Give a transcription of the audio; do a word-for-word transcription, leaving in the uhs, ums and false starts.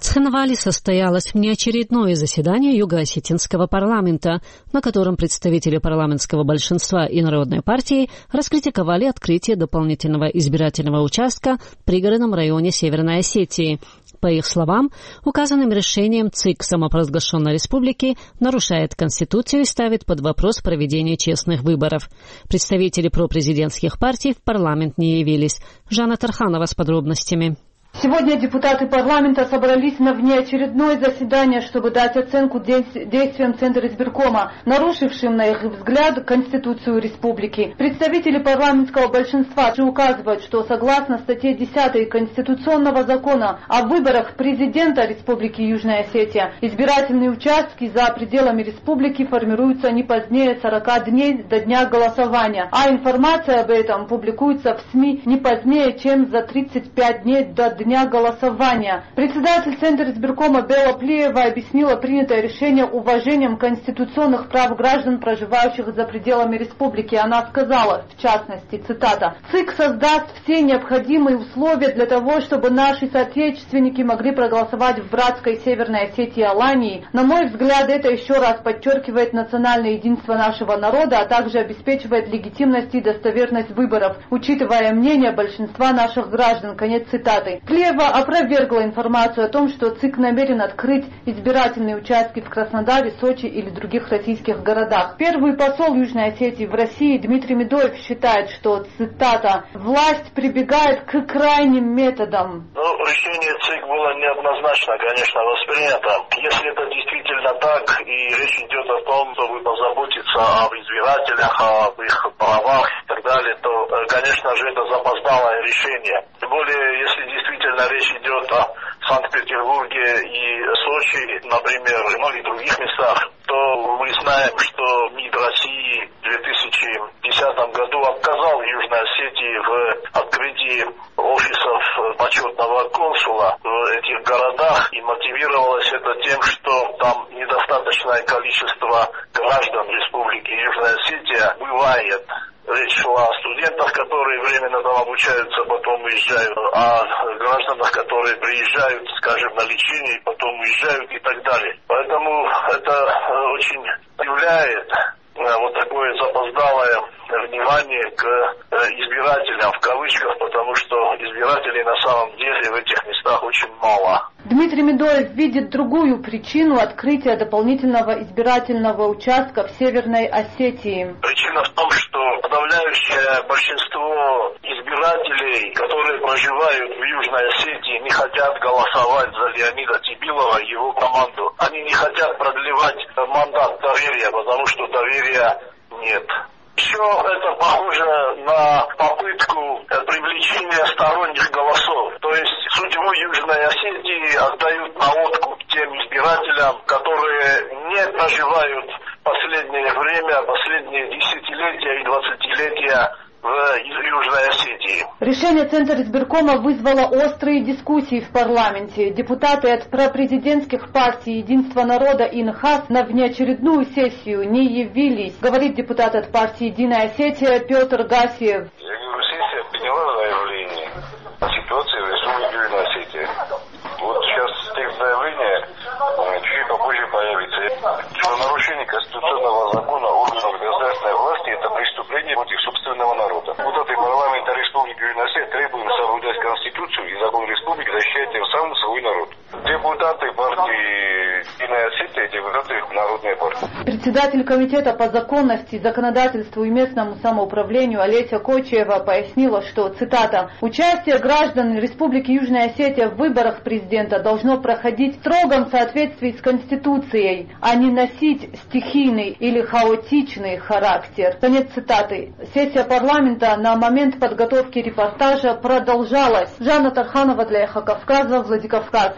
Цхинвале состоялось внеочередное заседание Юго-Осетинского парламента, на котором представители парламентского большинства и Народной партии раскритиковали открытие дополнительного избирательного участка в пригородном районе Северной Осетии. По их словам, указанным решением ЦИК самопровозглашенной республики нарушает Конституцию и ставит под вопрос проведение честных выборов. Представители пропрезидентских партий в парламент не явились. Жанна Тарханова с подробностями. Сегодня депутаты парламента собрались на внеочередное заседание, чтобы дать оценку действиям Центра избиркома, нарушившим, на их взгляд, Конституцию республики. Представители парламентского большинства же указывают, что согласно статье десятой Конституционного закона о выборах президента Республики Южная Осетия, избирательные участки за пределами республики формируются не позднее сорока дней до дня голосования, а информация об этом публикуется в СМИ не позднее, чем за тридцать пять дней до дня голосования. Председатель Центра избиркома Бела Плеева объяснила принятое решение уважением конституционных прав граждан, проживающих за пределами республики. Она сказала, в частности, цитата, «ЦИК создаст все необходимые условия для того, чтобы наши соотечественники могли проголосовать в братской Северной Осетии и Алании. На мой взгляд, это еще раз подчеркивает национальное единство нашего народа, а также обеспечивает легитимность и достоверность выборов, учитывая мнение большинства наших граждан». Конец цитаты. Плеева опровергла информацию о том, что ЦИК намерен открыть избирательные участки в Краснодаре, Сочи или других российских городах. Первый посол Южной Осетии в России Дмитрий Медоев считает, что, цитата, «власть прибегает к крайним методам». Ну, решение ЦИК было неоднозначно, конечно, воспринято. Если это действительно так, и речь идет о том, чтобы позаботиться об избирателях, об их правах и так далее, то, конечно же, это запоздалое решение. Тем более, если действительно речь идет о Санкт-Петербурге и Сочи, например, ну и других местах, то мы знаем, что МИД России в две тысячи десятом году отказал Южной Осетии в открытии офисов почетного консула в этих городах, и мотивировалось это тем, что там недостаточное количество граждан Республики Южная Осетия бывает. Речь шла о студентах, которые временно там обучаются, потом уезжают, о гражданах, которые приезжают, скажем, на лечение, потом уезжают и так далее. Поэтому это очень удивляет вот такое запоздалое внимание к избирателям, в кавычках, потому что избирателей на самом деле в этих местах очень мало. Дмитрий Медоев видит другую причину открытия дополнительного избирательного участка в Северной Осетии. Причина в том, что подавляющее большинство избирателей, которые проживают в Южной Осетии, не хотят голосовать за Леонида Тибилова и его команду. Они не хотят продлевать мандат доверия, потому что доверия нет. Еще это похоже на попытку привлечения сторонних голосов. То есть судьбу Южной Осетии отдают на откуп тем избирателям, которые не проживают последнее время, последние десятилетия и двадцатилетия в Южной Осетии. Решение Центра избиркома вызвало острые дискуссии в парламенте. Депутаты от пропрезидентских партий «Единство народа» и НХАС на внеочередную сессию не явились, говорит депутат от партии «Единая Осетия» Петр Гасиев. Я говорю, сессия приняла заявление о ситуации в Республике Южная Осетия. Вот сейчас текст заявления чуть попозже появится. Что нарушение конституционного закона органов государственной власти – это преступление против собственного народа. Депутаты парламента Республики Южная Осетия требуют соблюдать Конституцию и закон республики, защищать тем самым свой народ. Депутаты партии «Единая Осетия», депутаты Народной партии. Председатель комитета по законности, законодательству и местному самоуправлению Олеся Кочева пояснила, что, цитата, «участие граждан Республики Южная Осетия в выборах президента должно проходить в строгом соответствии с Конституцией, а не носить стихийный или хаотичный характер». Конец цитаты. Сессия парламента на момент подготовки репортажа продолжалась. Жанна Тарханова для Эхо Кавказа, Владикавказ.